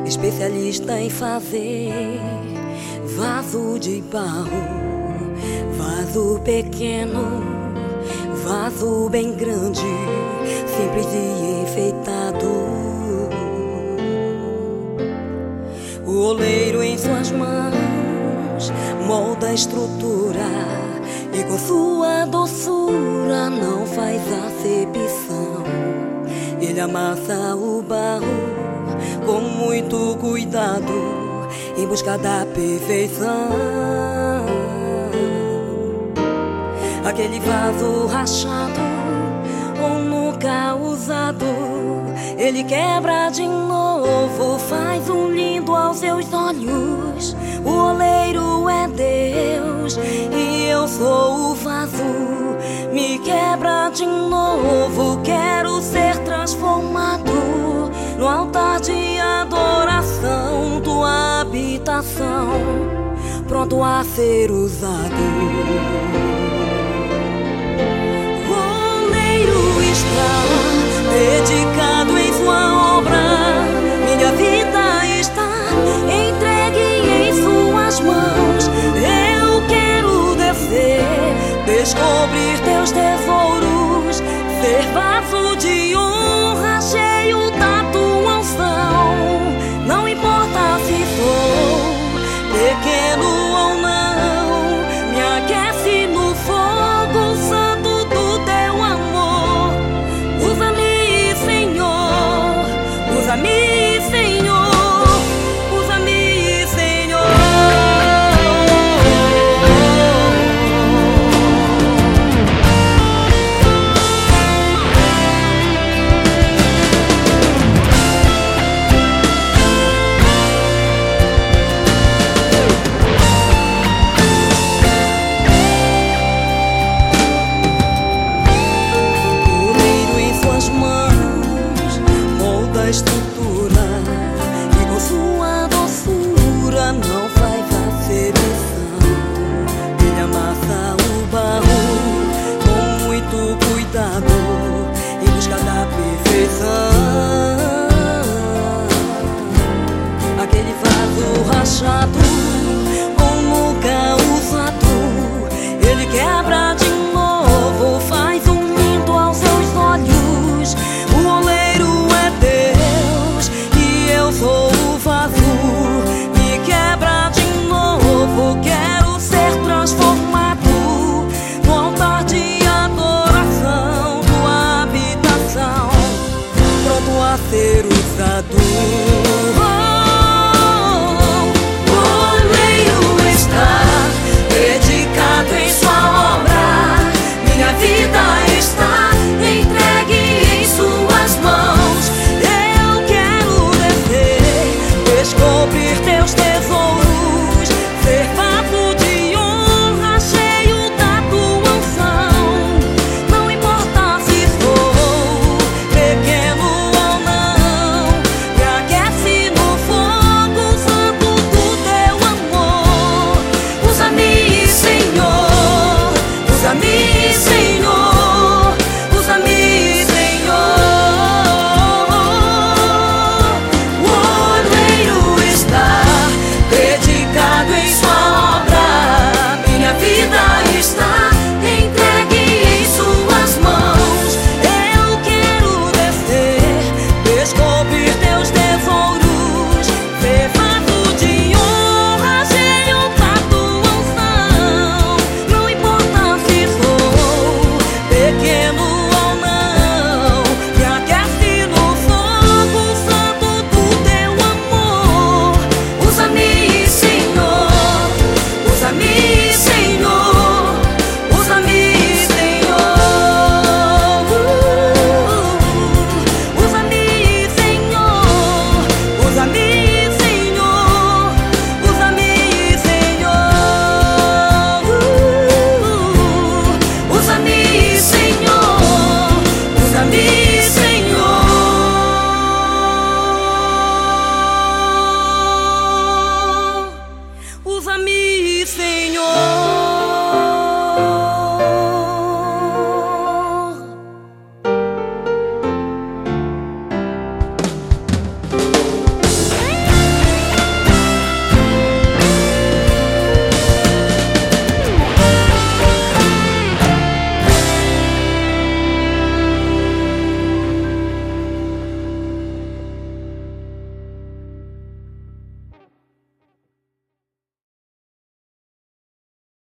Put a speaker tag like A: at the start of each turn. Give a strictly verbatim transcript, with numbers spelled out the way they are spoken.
A: especialista em fazer vaso de barro, vaso pequeno, vaso bem grande, simples e enfeitado. O oleiro em suas mãos molda a estrutura e com sua doçura não faz acepção. Ele amassa o barro com muito cuidado em busca da perfeição. Aquele vaso rachado ou nunca usado, ele quebra de novo, faz um lindo aos seus olhos. O oleiro é Deus e eu sou o vaso. Me quebra de novo, quero ser transformado no altar de adoração, tua habitação, pronto a ser usado. O oleiro está dedicado em sua obra, minha vida está entregue em suas mãos. Eu quero descer, descobrir teus tesouros, ser vaso de honra, cheio da tua unção. Não importa se sou pequeno ou não, me aquece no fogo santo do teu amor. Usa-me, Senhor, usa-me.